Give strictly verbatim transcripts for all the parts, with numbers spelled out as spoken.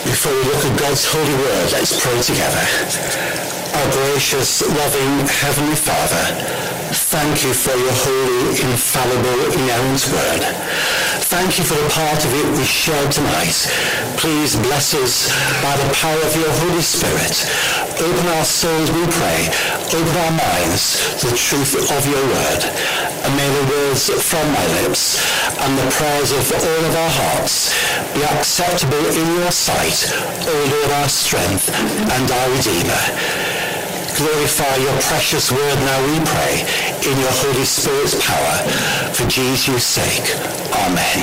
Before we look at God's holy word, let's pray together. Our gracious, loving Heavenly Father, thank you for your holy, infallible, inerrant word. Thank you for the part of it we shared tonight. Please bless us by the power of your Holy Spirit. Open our souls, we pray. Open our minds to the truth of your word. And may the words from my lips and the prayers of all of our hearts be acceptable in your sight, O Lord, our strength and our Redeemer. Glorify your precious word now, we pray, in your Holy Spirit's power, for Jesus' sake. Amen.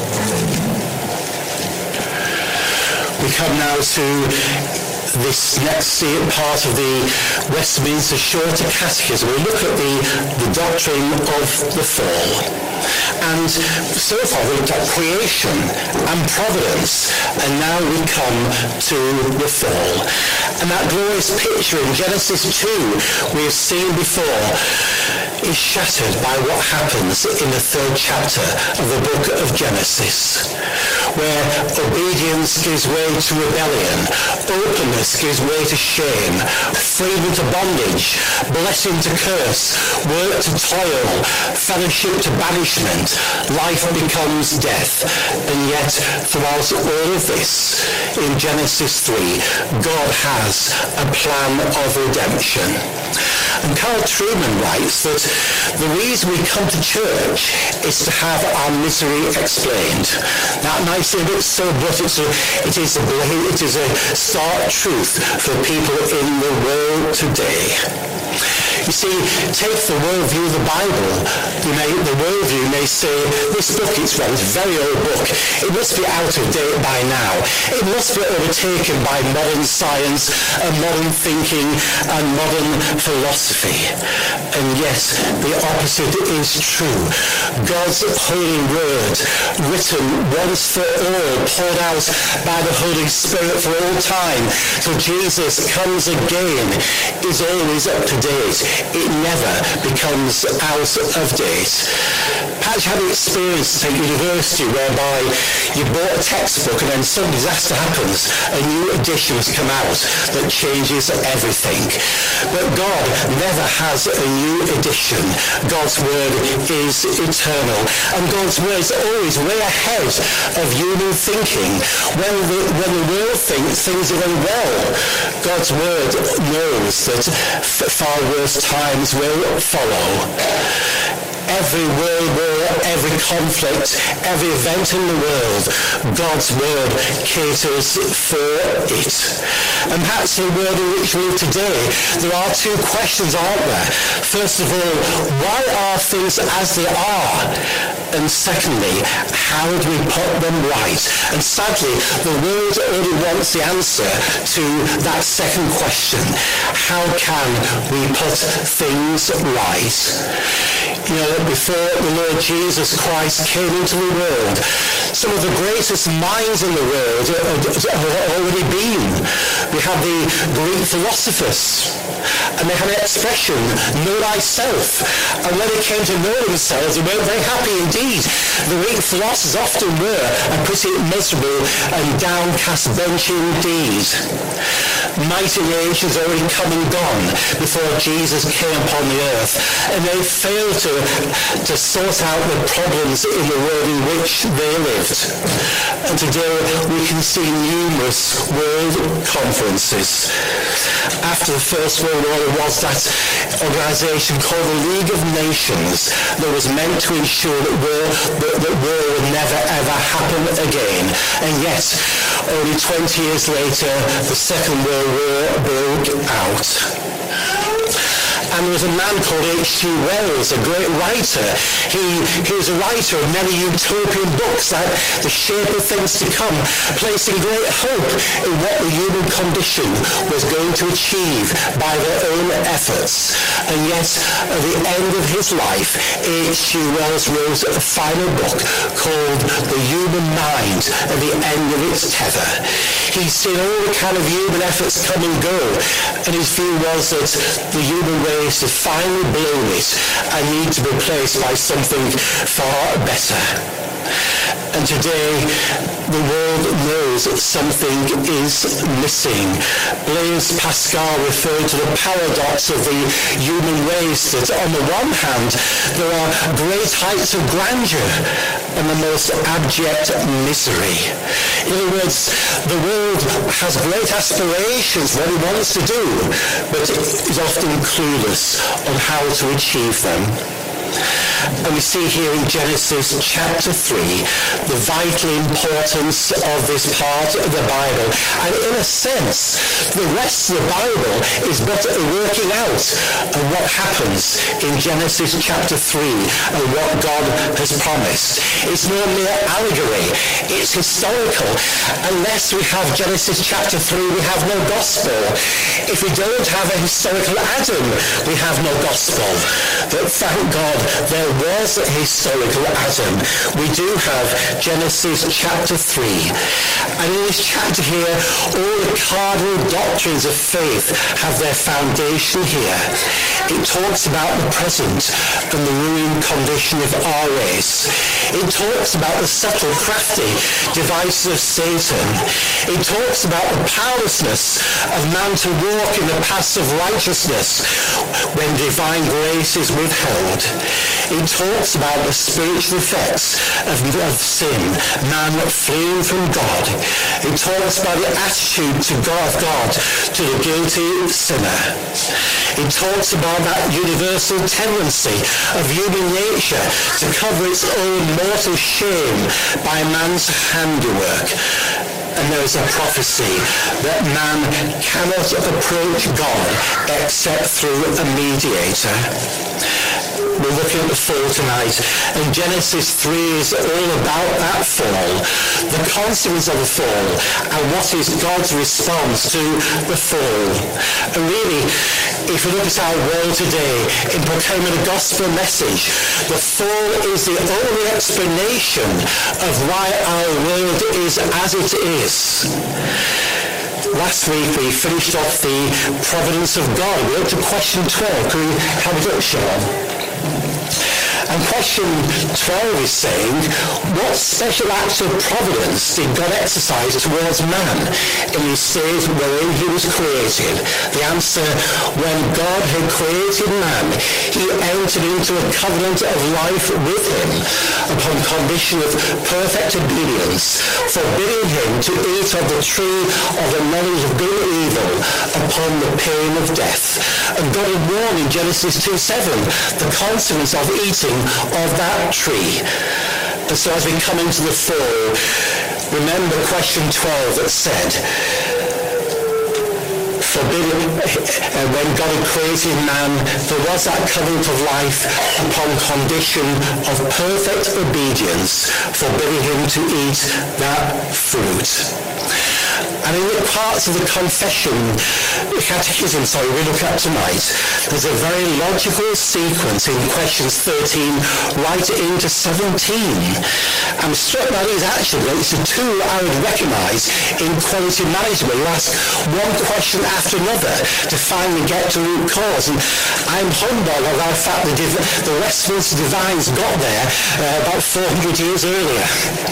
We come now to this next part of the Westminster Shorter Catechism. We look at the, the doctrine of the fall. And so far we looked at creation and providence, and now we come to the fall. And that glorious picture in Genesis two we have seen before is shattered by what happens in the third chapter of the book of Genesis, where obedience gives way to rebellion, openness gives way to shame, freedom to bondage, blessing to curse, work to toil, fellowship to banishment. Life becomes death. And yet, throughout all of this, in Genesis three, God has a plan of redemption. And Carl Trueman writes that the reason we come to church is to have our misery explained. That might seem a bit so, but it's a, it, is a, it is a stark truth for people in the world today. You see, take the worldview of the Bible. You may, the worldview may say, this book is well, it's a very old book. It must be out of date by now. It must be overtaken by modern science and modern thinking and modern philosophy. And yes, the opposite is true. God's holy word, written once for all, poured out by the Holy Spirit for all time, till Jesus comes again, is always up to date. It never becomes out of date. Perhaps you had an experience at university whereby you bought a textbook and then some disaster happens, a new edition has come out that changes everything. But God never has a new edition. God's word is eternal, and God's word is always way ahead of human thinking. When the, when the world thinks things are going well, God's word knows that far worse times will follow. Every world war, every conflict, every event in the world, God's word caters for it. And perhaps in the world in which we live today, there are two questions, aren't there? First of all, why are things as they are? And secondly, how do we put them right? And sadly, the world only wants the answer to that second question. How can we put things right? You know, before the Lord Jesus Christ came into the world, some of the greatest minds in the world have already been. We have the Greek philosophers, and they had an expression, know thyself. And when they came to know themselves, they weren't very happy indeed. The Greek philosophers often were, and pretty miserable and downcast bench indeed. Mighty nations already come and gone before Jesus came upon the earth, and they failed to, to sort out the problems in the world in which they lived. And today we can see numerous world conferences. After the First World War, there was that organisation called the League of Nations that was meant to ensure that war, that, that war would never ever happen again. And yet, only twenty years later, the Second World War broke out. And there was a man called H G Wells, a great writer. He, he was a writer of many utopian books like The Shape of Things to Come, placing great hope in what the human condition was going to achieve by their own efforts. And yet, at the end of his life, H G Wells wrote a final book called The Human Mind at the End of Its Tether. He'd seen all the kind of human efforts come and go, and his view was that the human race had finally blown it and need to be replaced by something far better. And today, the world knows that something is missing. Blaise Pascal referred to the paradox of the human race, that on the one hand, there are great heights of grandeur and the most abject misery. In other words, the world has great aspirations, what it wants to do, but is often clueless on how to achieve them. And we see here in Genesis chapter three the vital importance of this part of the Bible. And in a sense, the rest of the Bible is but a working out of what happens in Genesis chapter three and what God has promised. It's no mere allegory. It's historical. Unless we have Genesis chapter three, we have no gospel. If we don't have a historical Adam, we have no gospel. But thank God there was a historical Adam. We do have Genesis chapter three. And in this chapter here, all the cardinal doctrines of faith have their foundation here. It talks about the present and the ruined condition of our race. It talks about the subtle, crafty devices of Satan. It talks about the powerlessness of man to walk in the paths of righteousness when divine grace is withheld. It talks about the spiritual effects of, of sin, man fleeing from God. It talks about the attitude to God, of God to the guilty sinner. It talks about that universal tendency of human nature to cover its own mortal shame by man's handiwork. And there is a prophecy that man cannot approach God except through a mediator. We're looking at the fall tonight, and Genesis three is all about that fall, the consequence of the fall, and what is God's response to the fall. And really, if we look at our world today, in proclaiming the gospel message, the fall is the only explanation of why our world is as it is. Last week we finished off the providence of God. We looked at question twelve. Can we have it up, Sean? And question twelve is saying, what special acts of providence did God exercise towards man in his state wherein he was created? The answer, when God had created man, he entered into a covenant of life with him upon condition of perfect obedience, forbidding him to eat of the tree of the knowledge of good and evil upon the pain of death. And God had warned in Genesis two seven the consequence of eating of that tree. And so as we come into the fall, remember question twelve that said, forbidden, uh, when God had created man, there was that covenant of life upon condition of perfect obedience, forbidding him to eat that fruit. And in the parts of the confession, the catechism, sorry, we look at tonight, there's a very logical sequence in questions thirteen right into seventeen. I'm struck by these attributes, the two I would recognise in quality management. You ask one question after another to finally get to root cause. And I'm humbled by the fact that the Westminster Divines got there uh, about four hundred years earlier.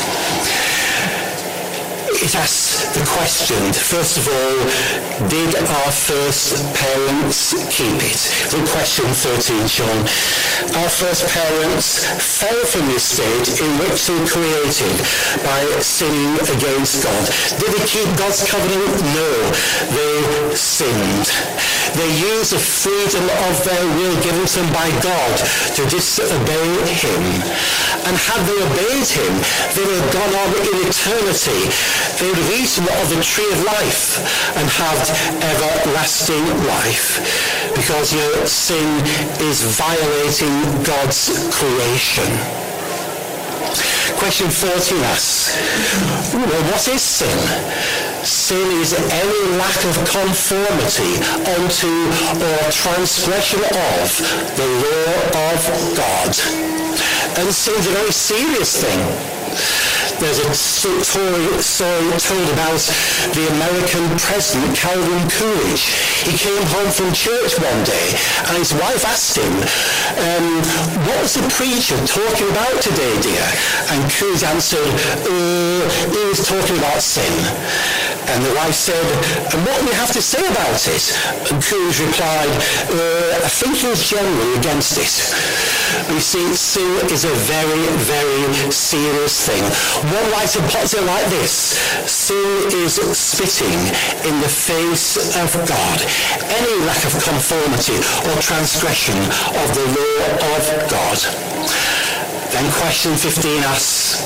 It asks the question, first of all, did our first parents keep it? In question thirteen, Sean. Our first parents fell from the state in which they were created by sinning against God. Did they keep God's covenant? No, they sinned. They used the freedom of their will given to them by God to disobey him. And had they obeyed him, they would have gone on in eternity. They would have eaten of the tree of life and had everlasting life. Because your sin is violating God's creation. Question fourteen asks, well, what is sin? Sin is any lack of conformity unto or transgression of the law of God. And sin is a very serious thing. There's a story, story told about the American president, Calvin Coolidge. He came home from church one day, and his wife asked him, um, what was the preacher talking about today, dear? And Coolidge answered, uh, he was talking about sin. And the wife said, and what do you have to say about it? And Coolidge replied, uh, I think he was generally against it. You see, sin is a very, very serious thing. One writer puts it like this: sin is spitting in the face of God. Any lack of conformity or transgression of the law of God. Then question fifteen asks,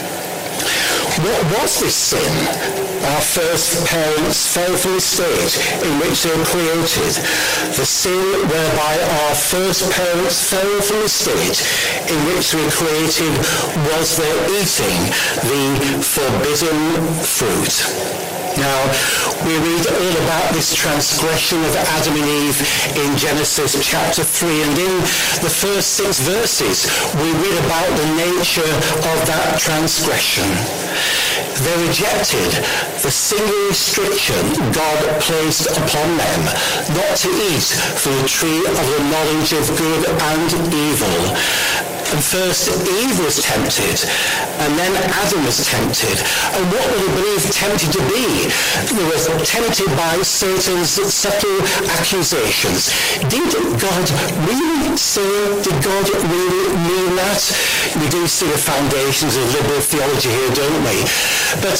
what was this sin? Our first parents fell from the state in which they were created. The sin whereby our first parents fell from the state in which they were created was their eating the forbidden fruit. Now, we read all about this transgression of Adam and Eve in Genesis chapter three, and in the first six verses we read about the nature of that transgression. They rejected the single restriction God placed upon them, not to eat from the tree of the knowledge of good and evil. And first Eve was tempted, and then Adam was tempted. And what were they believed tempted to be? They were tempted by Satan's subtle accusations. Did God really say? Did God really mean that? We do see the foundations of liberal theology here, don't we? But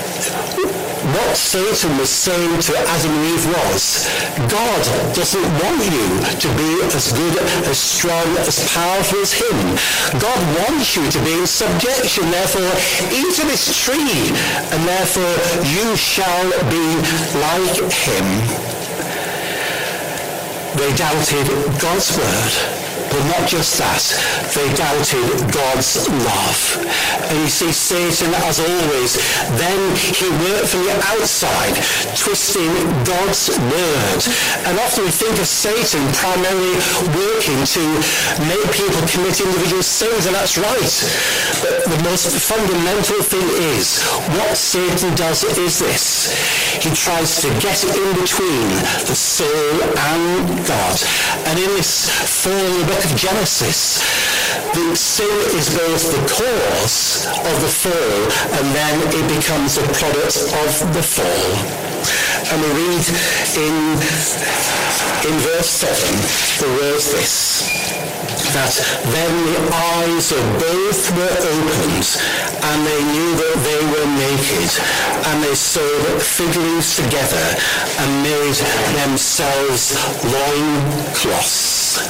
what Satan was saying to Adam and Eve was, God doesn't want you to be as good, as strong, as powerful as him. God wants you to be in subjection. Therefore, eat of this tree, and therefore you shall be like him. They doubted God's word. But not just that, they doubted God's love. And you see, Satan, as always, then he worked from the outside, twisting God's word. And often we think of Satan primarily working to make people commit individual sins, and that's right. But the most fundamental thing is, what Satan does is this. He tries to get in between the soul and God. And in this fall of Genesis, the sin is both the cause of the fall, and then it becomes a product of the fall. And we read in in verse seven the words this, that then the eyes of both were opened, and they knew that they were naked, and they sewed fig leaves together and made themselves loincloths.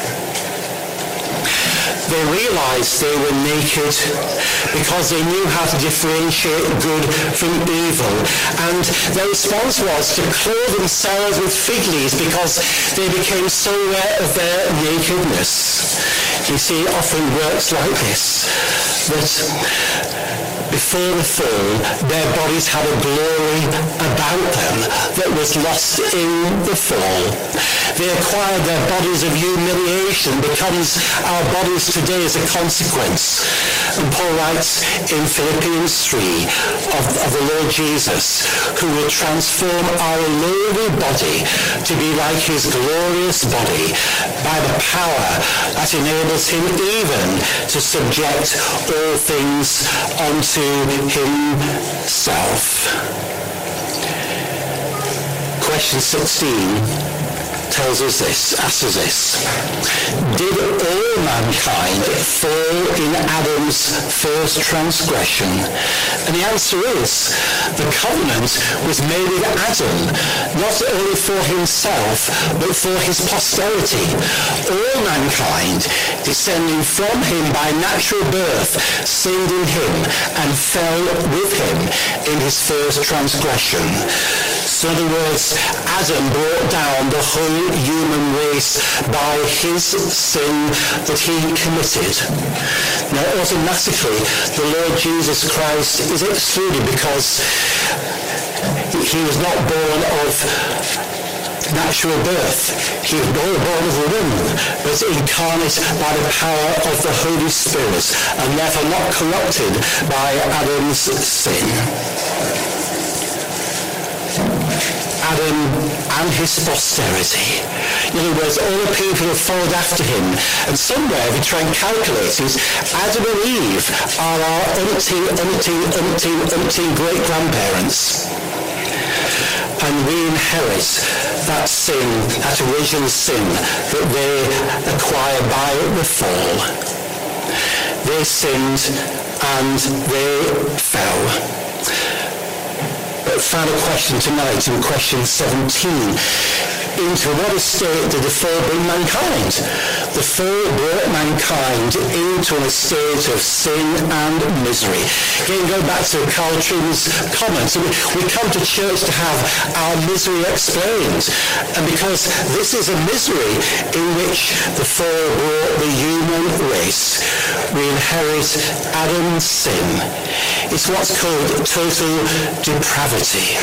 They realized they were naked because they knew how to differentiate good from evil. And their response was to clothe themselves with fig leaves because they became so aware of their nakedness. You see, it often works like this, that before the fall, their bodies had a glory about them that was lost in the fall. They acquired their bodies of humiliation, becomes our bodies today as a consequence. And Paul writes in Philippians three of, of the Lord Jesus, who will transform our lowly body to be like his glorious body by the power that enables him even to subject all things unto himself. Question sixteen tells us this, asks us this. Did all mankind fall in Adam's first transgression? And the answer is, the covenant was made with Adam, not only for himself, but for his posterity. All mankind, descending from him by natural birth, sinned in him and fell with him in his first transgression. So in other words, Adam brought down the whole human race by his sin that he committed. Now automatically the Lord Jesus Christ is excluded because he was not born of natural birth. He was born of a woman, but incarnate by the power of the Holy Spirit, and therefore not corrupted by Adam's sin. Adam and his posterity. In other words, all the people who followed after him. And somewhere, if we try and calculate it, Adam and Eve are our umpteen, umpteen, umpteen, umpteen great-grandparents. And we inherit that sin, that original sin that they acquired by the fall. They sinned and they fell. But final question tonight, in question seventeen. Into what estate did the fall bring mankind? The fall brought mankind into an estate of sin and misery. Again, go back to Carl Trueman's comments. We, we come to church to have our misery explained. And because this is a misery in which the fall brought the human race, we inherit Adam's sin. It's what's called total depravity.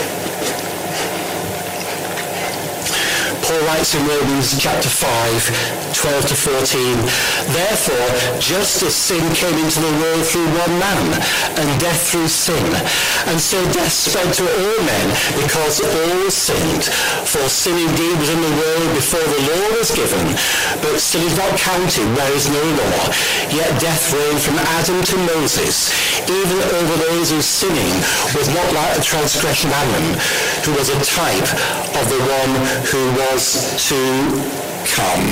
Paul writes in Romans chapter five, twelve to fourteen, therefore, just as sin came into the world through one man, and death through sin, and so death spread to all men, because all sinned. For sin indeed was in the world before the law was given, but sin is not counted where is no law. Yet death reigned from Adam to Moses, even over those whose sinning was not like the transgression of Adam, who was a type of the one who was to come.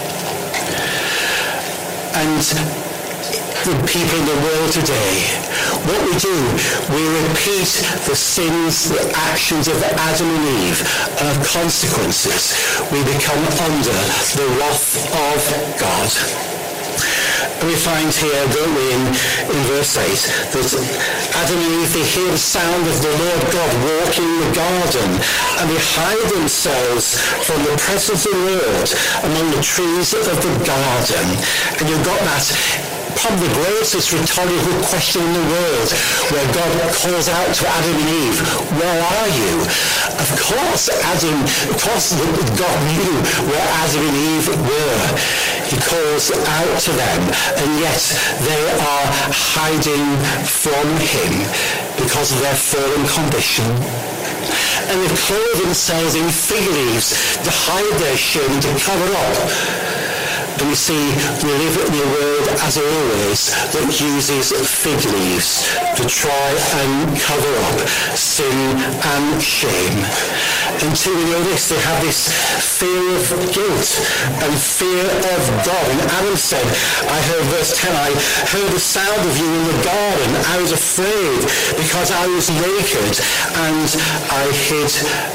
And the people in the world today, what we do, we repeat the sins, the actions of Adam and Eve, and of consequences. We become under the wrath of God. And we find here, don't we, in, in verse eight, that Adam and Eve, they hear the sound of the Lord God walking in the garden, and they hide themselves from the presence of the Lord among the trees of the garden. And you've got that probably the greatest rhetorical question in the world, where God calls out to Adam and Eve, where are you? Of course, Adam, of course God knew where Adam and Eve were. He calls out to them, and yet they are hiding from him because of their fallen condition. And they clothe themselves in fig leaves to hide their shame, to cover up. And we see we live in a world, as always, that uses fig leaves to try and cover up sin and shame. And to know this, they have this fear of guilt and fear of God. And Adam said, I heard verse ten, I heard the sound of you in the garden. I was afraid because I was naked and I hid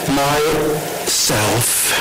myself.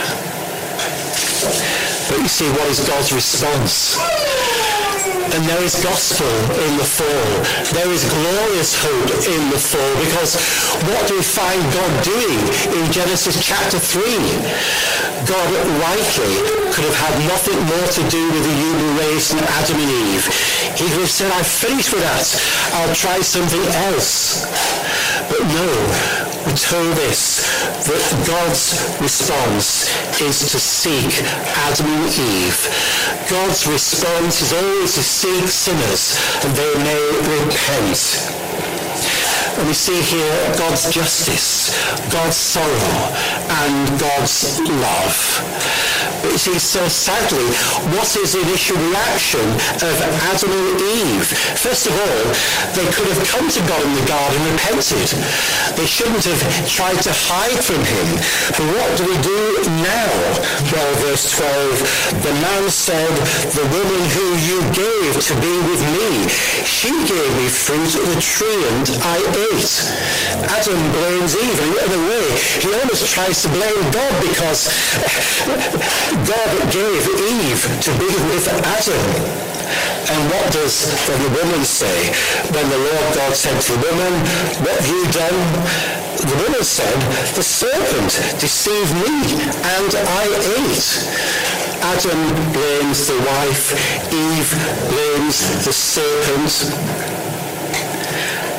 But you see, what is God's response? And there is gospel in the fall. There is glorious hope in the fall, because what do we find God doing in Genesis chapter three? God rightly could have had nothing more to do with the human race than Adam and Eve. He could have said, I've finished with that. I'll try something else. But no, we're told this, that God's response is to seek Adam and Eve. God's response is always to seek sinners, and they may repent. And we see here God's justice, God's sorrow, and God's love. But you see, so sadly, what is the initial reaction of Adam and Eve? First of all, they could have come to God in the garden and repented. They shouldn't have tried to hide from him. But what do we do now? Well, verse twelve, the man said, the woman who you gave to be with me, she gave me fruit of the tree and I ate. Adam blames Eve, and in a way, he almost tries to blame God, because God gave Eve to be with Adam. And what does then the woman say? When the Lord God said to the woman, what have you done? The woman said, the serpent deceived me, and I ate. Adam blames the wife, Eve blames the serpent.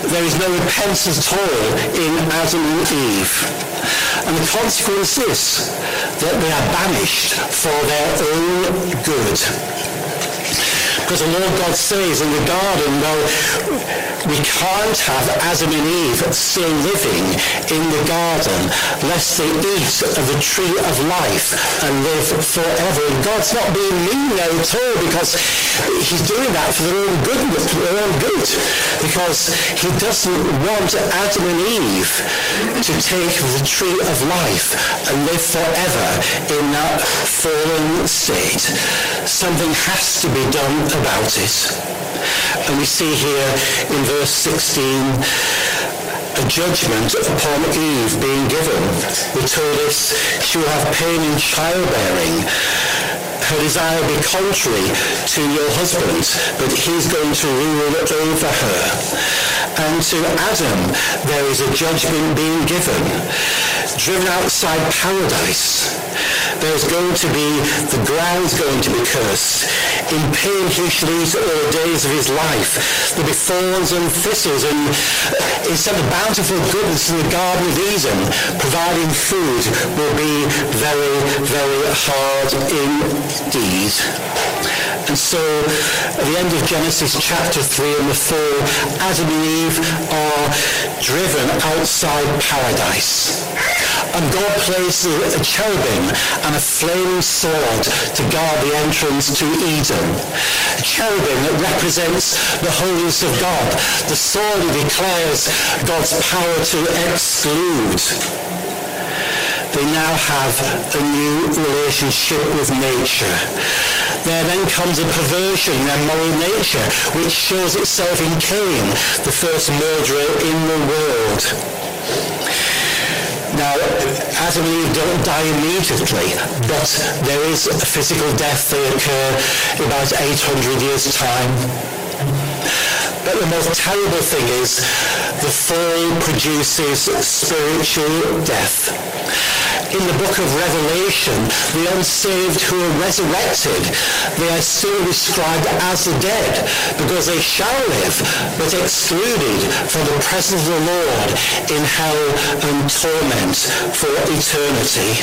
there is no repentance at all in Adam and Eve. And the consequence is that they are banished for their own good. Because the Lord God says in the garden, well, we can't have Adam and Eve still living in the garden lest they eat of the tree of life and live forever. And God's not being mean there at all, because he's doing that for their own good, for their own good. Because he doesn't want Adam and Eve to take the tree of life and live forever in that fallen state. Something has to be done about it. And we see here in verse sixteen a judgment upon Eve being given. We're told this, she will have pain in childbearing. Her desire will be contrary to your husband, but he's going to rule over her. And to Adam, there is a judgment being given. Driven outside paradise, there's going to be, the ground's going to be cursed. In pain he shall eat all the days of his life. There'll be thorns and thistles, and instead of bountiful goodness in the Garden of Eden, providing food will be very, very hard indeed. And so, at the end of Genesis chapter three and the fall, Adam and Eve are driven outside paradise. And God places a cherubim and a flaming sword to guard the entrance to Eden. A cherubim that represents the holiness of God. The sword declares God's power to exclude. They now have a new relationship with nature. There then comes a perversion in their moral nature, which shows itself in Cain, the first murderer in the world. Now, Adam and Eve don't die immediately, but there is a physical death. They occur in about eight hundred years' time. But the most terrible thing is the fall produces spiritual death. In the book of Revelation, the unsaved who are resurrected, they are still described as the dead, because they shall live, but excluded from the presence of the Lord in hell and torment for eternity.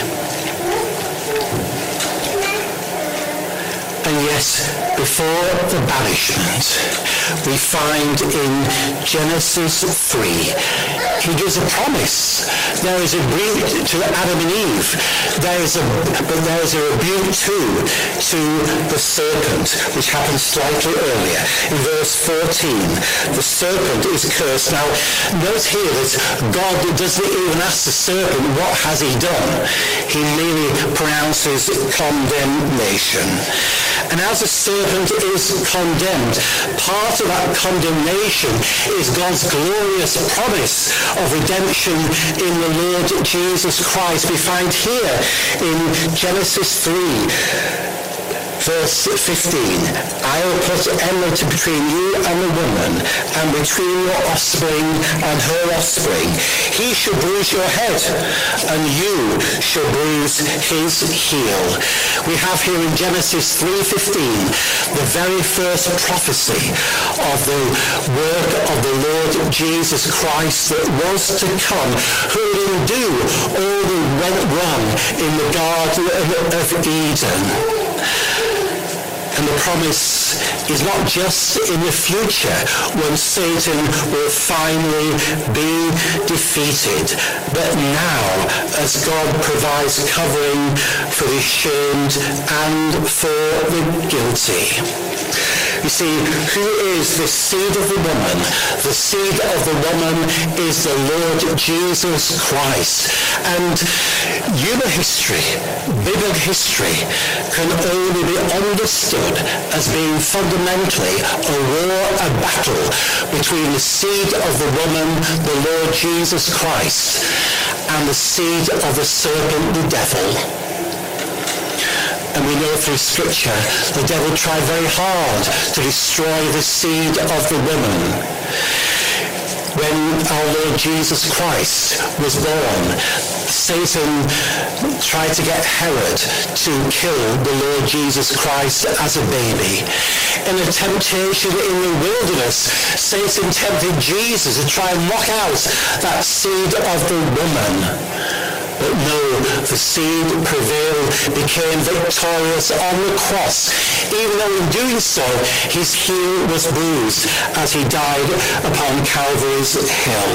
And yet, before the banishment, we find in Genesis three, he gives a promise. There is a rebuke to Adam and Eve. There is a, but there is a rebuke too to the serpent, which happens slightly earlier. In verse fourteen, the serpent is cursed. Now, note here that God doesn't even ask the serpent, what has he done? He merely pronounces condemnation. And as the serpent is condemned, part of that condemnation is God's glorious promise of redemption in the Lord Jesus Christ. We find here in Genesis three, verse fifteen, I will put enmity between you and the woman, and between your offspring and her offspring. He shall bruise your head, and you shall bruise his heel. We have here in Genesis three fifteen the very first prophecy of the work of the Lord Jesus Christ that was to come, who will undo all that went wrong in the Garden of Eden. And the promise is not just in the future when Satan will finally be defeated, but now as God provides covering for the ashamed and for the guilty. You see, who is the seed of the woman? The seed of the woman is the Lord Jesus Christ. And human history, biblical history, can only be understood as being fundamentally a war, a battle between the seed of the woman, the Lord Jesus Christ, and the seed of the serpent, the devil. And we know through Scripture, the devil tried very hard to destroy the seed of the woman. When when our Lord Jesus Christ was born, Satan tried to get Herod to kill the Lord Jesus Christ as a baby. In a temptation in the wilderness, Satan tempted Jesus to try and knock out that seed of the woman. But no, the seed prevailed, became victorious on the cross, even though in doing so, his heel was bruised as he died upon Calvary's hill.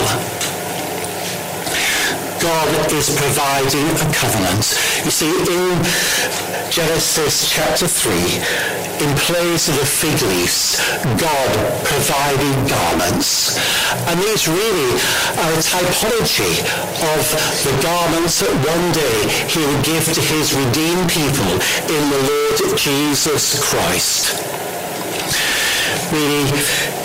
God is providing a covenant. You see, in Genesis chapter three, in place of the fig leaves, God provided garments. And these really are a typology of the garments that one day he will give to his redeemed people in the Lord Jesus Christ. Really,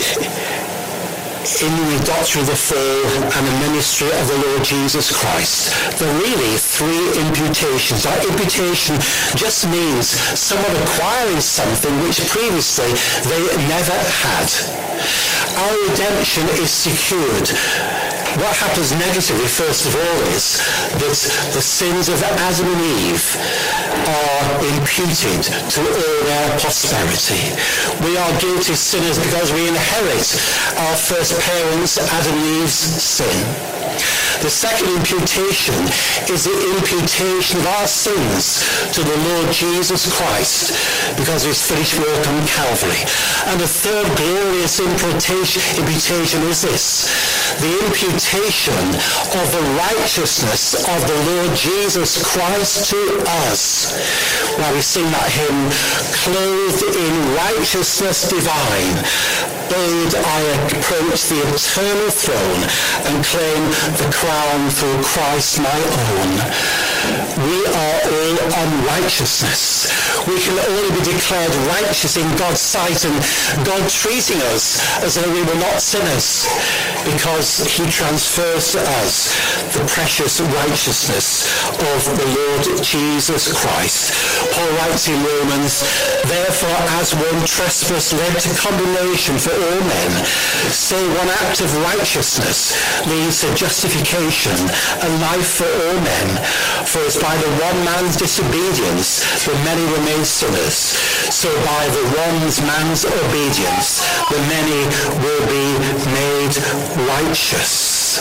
in the doctrine of the fall and the ministry of the Lord Jesus Christ, there are really three imputations. That imputation just means someone acquiring something which previously they never had. Our redemption is secured. What happens negatively, first of all, is that the sins of Adam and Eve are imputed to all their posterity. We are guilty sinners because we inherit our first parents' Adam and Eve's sin. The second imputation is the imputation of our sins to the Lord Jesus Christ because of his finished work on Calvary. And the third glorious imputation, imputation is this: the imputation of the righteousness of the Lord Jesus Christ to us. Now we sing that hymn, clothed in righteousness divine, bold I approach the eternal throne and claim the crown through Christ my own. We are all unrighteousness. We can only be declared righteous in God's sight and God treating us as though we were not sinners because he transfers to us the precious righteousness of the Lord Jesus Christ. Paul writes in Romans, therefore as one trespass led to condemnation for all men, so one act of righteousness leads to justification and life for all men. For as by the one man's disobedience the many were made sinners, so by the one man's obedience the many will be made righteous.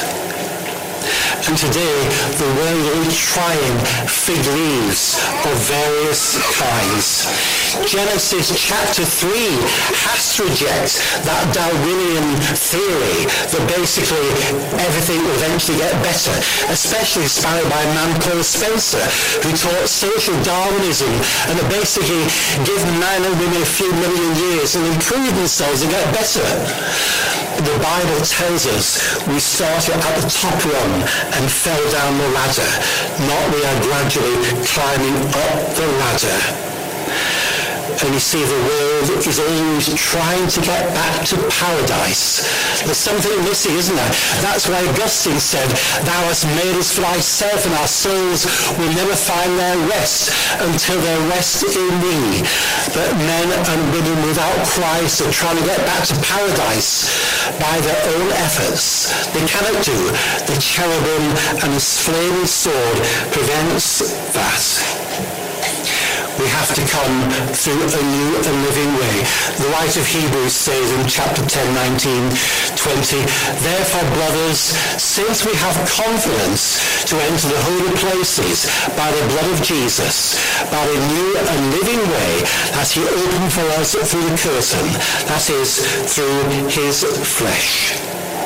And today the world is trying fig leaves of various kinds. Genesis chapter three has to reject that Darwinian theory that basically everything will eventually get better, especially inspired by a man called Spencer, who taught social Darwinism and that basically give men and women a few million years and improve themselves and get better. The Bible tells us we started at the top rung and fell down the ladder, not we are gradually climbing up the ladder. And you see, the world is always trying to get back to paradise. There's something missing, isn't there? That's why Augustine said, thou hast made us for thyself, and our souls will never find their rest until they rest in thee. But men and women without Christ are trying to get back to paradise by their own efforts. They cannot do. The cherubim and his flaming sword prevents that. We have to come through a new and living way. The writer of Hebrews says in chapter ten, nineteen, twenty, therefore, brothers, since we have confidence to enter the holy places by the blood of Jesus, by the new and living way that he opened for us through the curtain, that is, through his flesh.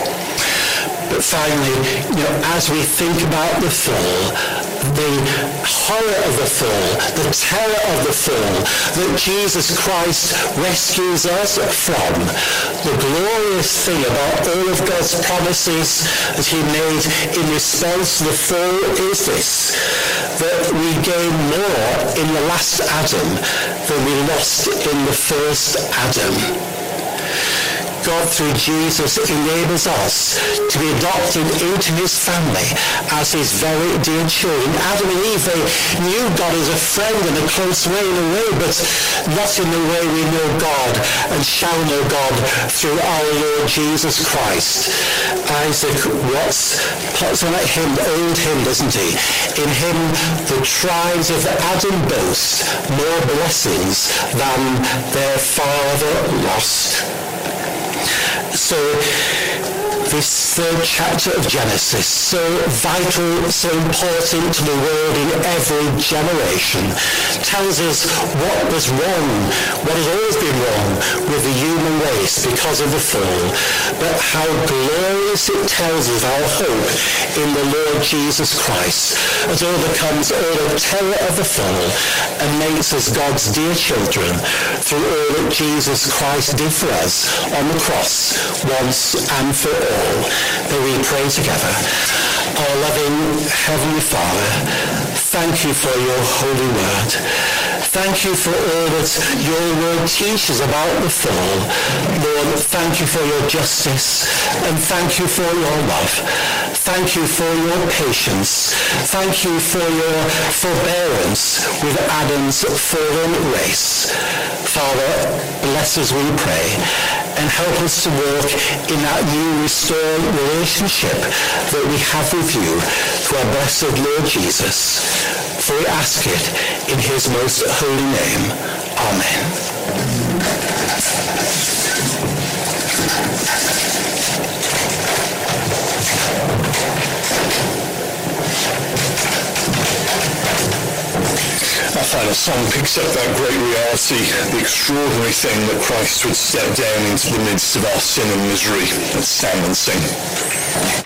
But finally, you know, as we think about the fall, the horror of the fall, the terror of the fall that Jesus Christ rescues us from, the glorious thing about all of God's promises that he made in response to the fall is this, that we gain more in the last Adam than we lost in the first Adam. God through Jesus enables us to be adopted into his family as his very dear children. Adam and Eve, they knew God as a friend in a close way in a way, but not in the way we know God and shall know God through our Lord Jesus Christ. Isaac Watts puts on that hymn, the old hymn, doesn't he? In him the tribes of Adam boast more blessings than their father lost. So this third chapter of Genesis, so vital, so important to the world in every generation, tells us what was wrong, what has always been wrong with the human race because of the fall, but how glorious it tells us our hope in the Lord Jesus Christ, as overcomes all the terror of the fall and makes us God's dear children through all that Jesus Christ did for us on the cross once and for all. May we pray together. Our loving Heavenly Father, thank you for your holy word. Thank you for all that your word teaches about the fall. Lord, thank you for your justice and thank you for your love. Thank you for your patience. Thank you for your forbearance with Adam's fallen race. Father, bless us, we pray, and help us to walk in that new restored relationship that we have with you through our blessed Lord Jesus. For we ask it in his most holy name. Amen. Our final song picks up that great reality, the extraordinary thing that Christ would step down into the midst of our sin and misery. Let's stand and sing.